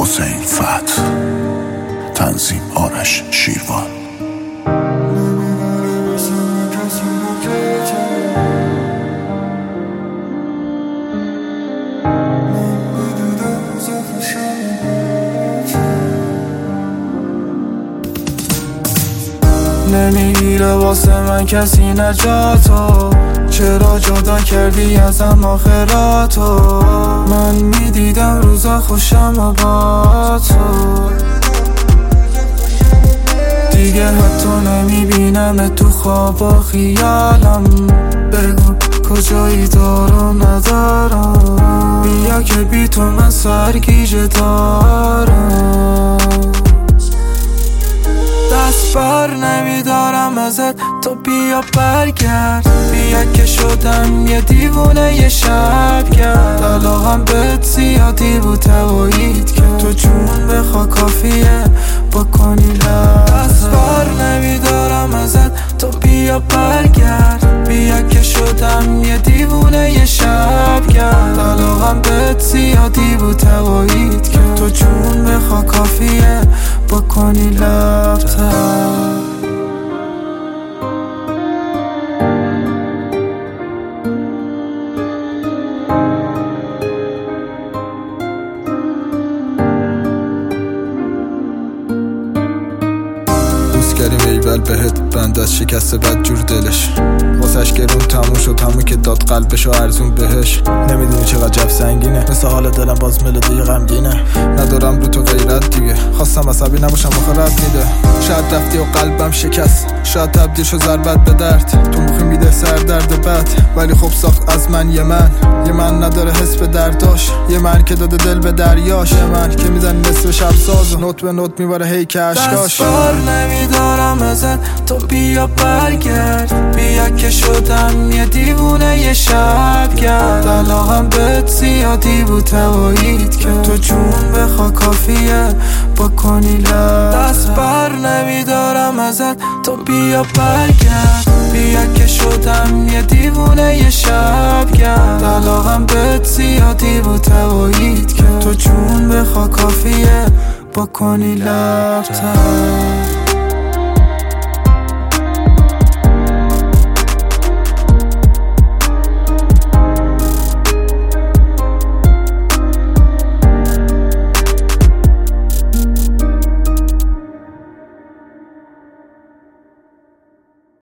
حسین فتح، تنظیم آرش شیروان. نمیگیره واسه من کسی نجاتو، چرا جدا کردی ازم آخراتو؟ من میدیدم روزا خوشم و با تو، دیگه حتی نمیبینم تو خواب و خیالم. بگو کجایی دارم ندارم، بیا که بی تو من سرگیجه دارم. دست بر نمیدارم ازت، تو بیا برگرد، بیا که شدم یه دیوونه یه شب کرد. علاقم بهت زیادی بود توایید که تو جون بخوا کافیه بکنی لب. دست بر نمیدارم ازت، تو بیا برگرد، بیا که شدم یه دیوونه یه شب کرد. علاقم بهت زیادی بود توایید که تو جون بخوا کافیه بکنی لب‌تر. کریم ایول بهت بند از شکست بد جور دلش، واسش گرون تموم شد همون که داد قلبشو ارزون بهش. نمیدونی چقدر جف سنگینه، مثل حال دلم باز ملودی غمگینه. ندارم رو تو غیرت دیگه، خواستم عصبی نباشم آخه رد میده. شاید رفتی و قلبم شکست، شاید تبدیل شو ضربت به درد. تو مخی میده سر درد بد، ولی خب ساخت از من یه من نداره حس به درداش. یه من که داده دل به دریاش، یه من که میزن نصف شب ساز و نوت به نوت میباره هی که عشقاش. دست بر نمیدارم ازت، تو بیا برگرد، بیا که شدم یه دیوونه یه شب کرد. علاقم بهت زیادی بود توایید که تو جون بخوا کافیه بکنی لب. دست بر نمیدارم ازت، تو بیا برگرد، بیا که شدم یه دیوونه یه شب کرد. علاقم بهت زیادی بود توایید که تو جون بخوا کافیه بکنی لب‌تر.